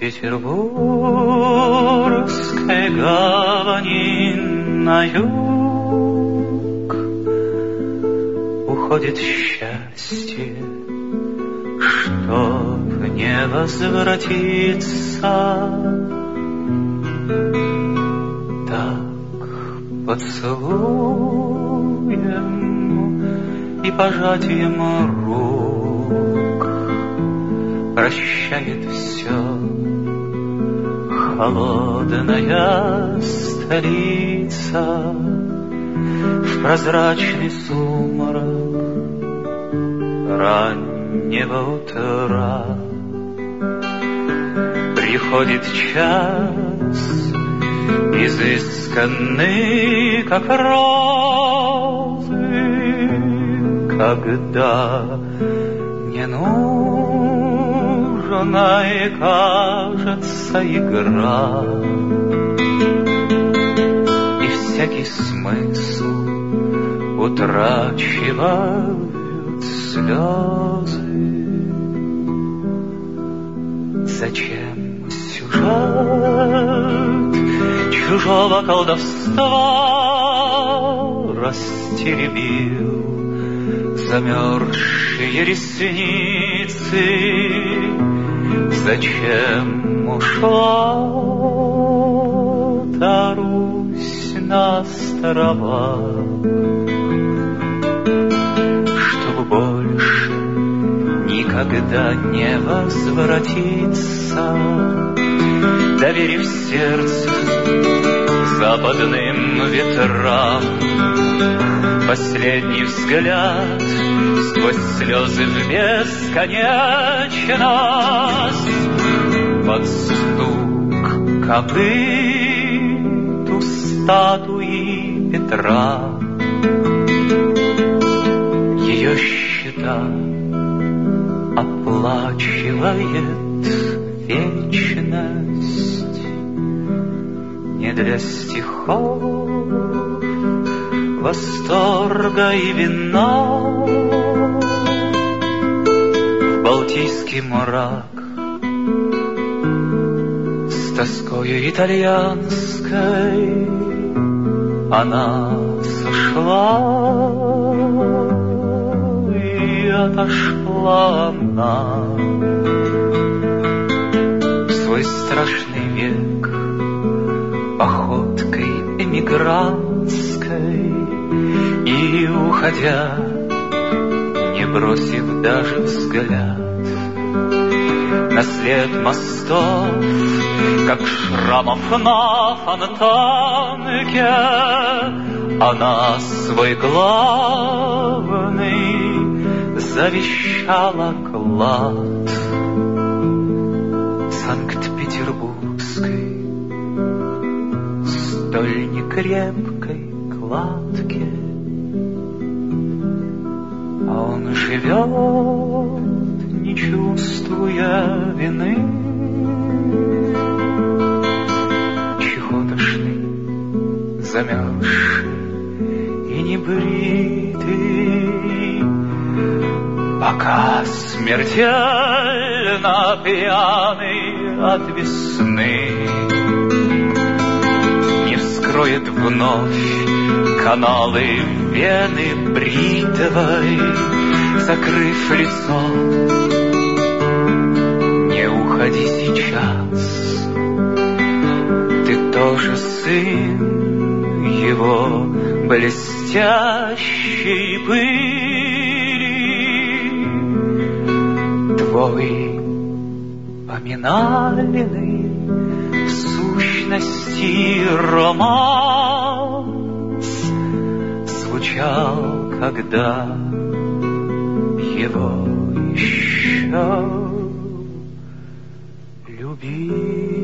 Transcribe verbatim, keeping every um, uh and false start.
Санкт-Петербургской гавани на юг уходит счастье, чтоб не возвратиться. Так поцелуем и пожатием рук прощает все холодная столица. В прозрачный сумрак раннего утра приходит час, изысканный, как розы, когда не нужна и кажется игра, и всякий смысл утрачивают слезы. Зачем сюжет чужого колдовства растеребил замерзшие ресницы? Зачем ушла та Русь на острова, чтоб больше никогда не возвратиться, доверив сердце западным ветрам последний взгляд сквозь слезы в бесконечность, под стук копыт у статуи Петра. Ее счета оплачивает вечность не для стихов, восторга и вина. В Балтийский мрак с тоскою итальянской она сошла, и отошла она в свой страшный век походкой эмигрантской, и, уходя, не бросив даже взгляд на след мостов, как шрамов на фонтанке, она свой главный завещала клад Санкт-Петербургской столь некрепкой кладке. А он живет, не чувствуя вины, чехотошный, замерзший и небритый, пока смертельно пьяный от весны не вскроет вновь каналы вены бритвой, закрыв лицо. Не уходи сейчас, ты тоже сын его блестящей пыли. Твой поминальный в сущности романс звучал, когда его еще любили.